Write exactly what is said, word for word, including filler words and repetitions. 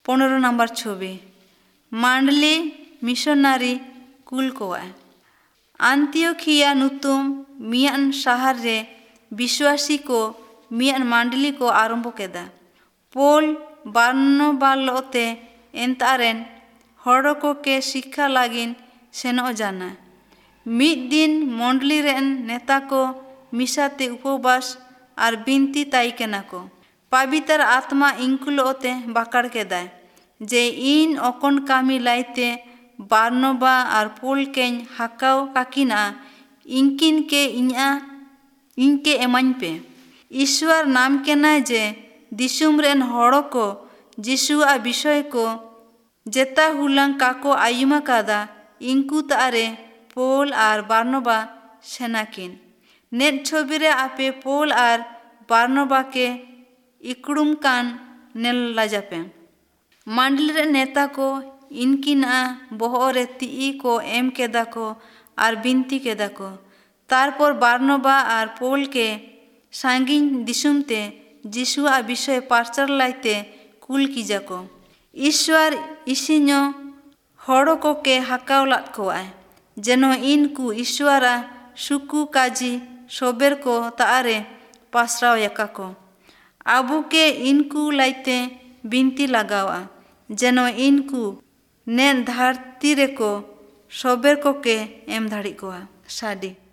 ᱯᱚᱱᱮᱨᱚ ᱱᱟম্ᱵᱟᱨ ᱪᱷᱚᱵᱤ ᱢᱟᱱᱰᱞᱤ ᱢᱤশনারি ᱠᱩᱞ ᱠᱚᱣᱟᱭ᱾ আন্তিওখিয়া ᱧᱩᱛᱩᱢ ᱢᱤᱫᱴᱟᱝ ᱥᱟᱦᱟᱨ ᱨᱮ ᱵᱤᱥᱣᱟᱥী ᱠᱚ ᱢᱤᱫᱴᱟᱝ ᱢᱟᱱᱰᱞᱤ ᱠᱚ ᱟᱨᱟᱢᱵᱷᱚ ᱠᱮᱫᱟ᱾ ᱯᱚᱞ ᱵᱟᱨᱱᱟᱵᱟᱥᱛᱮ ᱮᱱᱛᱟ ᱨᱮᱱ ᱦᱚᱲ ᱠᱚকে ᱥᱤᱠᱠᱷᱟ ᱞᱟᱹᱜᱤᱫ ᱥᱮᱱᱚᱜ ᱡᱟᱱᱟ᱾ ᱢᱤᱫ ᱫᱤᱱ ᱢᱚᱱᱰᱞᱤ ᱨᱮᱱ ᱱᱮᱛᱟ ᱠᱚ ᱢᱤᱥᱟᱛᱮ ᱩᱯᱚᱵᱟᱥ ᱟᱨ ᱵᱤᱱᱛᱤ ᱛᱟᱭ ᱠᱟᱱᱟ ᱠᱚ᱾ ᱯᱟᱵᱤᱛᱟᱨ ᱟᱛᱢᱟ ᱤᱱᱠᱩᱞᱚᱛᱮ ᱵᱟᱠᱟᱲ ᱠᱮᱫᱟᱭ ᱡᱮ ᱤᱧ ᱚᱠᱚᱱ ᱠᱟᱹᱢᱤ ᱞᱟᱭᱛᱮ ᱵᱟᱨᱱᱚᱵᱟ ᱟᱨ ᱯᱚᱞ ᱠᱮᱧ ᱦᱟᱠᱟᱣ ᱠᱟᱠᱤᱱᱟ ᱤᱱᱠᱤᱱ কে ᱤᱧᱟ ᱤᱧ কে ᱮᱢᱟᱧ ᱯᱮ᱾ ᱤᱥᱣᱟᱨ ᱱᱟᱢ ᱠᱮᱱᱟᱭ ᱡᱮ ᱫᱤᱥᱚᱢ ᱨᱮᱱ ᱦᱚᱲ ᱠᱚ ᱡᱤᱥᱩᱣᱟᱜ ᱵᱤᱥᱚᱭ ᱠᱚ ᱡᱮᱛᱟ ᱦᱩᱞᱟᱝ ᱠᱟᱠᱚ ᱟᱭᱩᱢ ᱟᱠᱟᱫᱟ ᱤᱱᱠᱩ ᱛᱟᱨᱮ ᱯᱚᱞ ᱟᱨ ᱵᱟᱨᱱᱚᱵᱟ ᱥᱮᱱᱟᱠᱤᱱ᱾ ᱱᱮᱴ ᱪᱷᱚᱵᱤ ᱨᱮ ᱟᱯᱮ ᱯᱚᱞ ᱟᱨ ᱵᱟᱨᱱᱚᱵᱟ কে ᱤᱠᱲᱩᱢ ᱠᱟᱱ ᱱᱮᱞ ᱞᱟᱡᱟᱯᱮ᱾ ᱢᱟᱱᱰᱞᱤ ᱨᱮᱱ ᱱᱮᱛᱟ ᱠᱚ ᱤᱱᱠᱤᱱᱟᱜ ᱵᱚᱦᱚᱜ ᱨᱮ ᱛᱤ ᱠᱚ ᱮᱢ ᱠᱮᱫᱟ ᱠᱚ ᱟᱨ ᱵᱤᱱᱛᱤ ᱠᱮᱫᱟ ᱠᱚ᱾ ᱛᱟᱨᱯᱚᱨ ᱵᱟᱨᱱᱚᱵᱟ ᱟᱨ ᱯᱚᱞ কে ᱥᱟᱺᱜᱤᱧ ᱫᱤᱥᱚᱢ তে ᱡᱤᱥᱩᱣᱟᱜ ᱵᱤᱥᱚᱭ ᱯᱟᱨᱪᱟᱨ ᱞᱟᱭᱛᱮ ᱠᱩᱞ ᱠᱤᱡᱟ ᱠᱚ᱾ ᱤᱥᱣᱟᱨ ᱤᱥᱤᱧᱚ ᱦᱚᱲ ᱠᱚকে ᱦᱟᱠᱟᱣ ᱞᱟᱫ ᱠᱚᱣᱟᱭ ᱡᱮᱱᱚ ᱤᱱᱠᱩ ᱤᱥᱣᱟᱨᱟᱜ ᱥᱩᱠᱩ ᱠᱟᱡᱤ ᱥᱚᱵᱮᱨ ᱠᱚ ᱛᱟᱨᱮ ᱯᱟᱥᱨᱟᱣ ᱭᱟᱠᱟ ᱠᱚ᱾ ᱟᱵᱚ কে ᱤᱱᱠᱩ ᱞᱟᱭᱛᱮ ᱵᱤᱱᱛᱤ ᱞᱟᱜᱟᱣᱟ ᱡᱮᱱᱚ ᱤᱱᱠᱩ ᱱᱮ ᱫᱷᱟᱹᱨᱛᱤ ᱨᱮᱠᱚ ᱥᱚᱵᱮᱨ ᱠᱚকে ᱮᱢ ᱫᱟᱲᱮ ᱠᱚᱣᱟ᱾ ᱥᱟᱰᱤ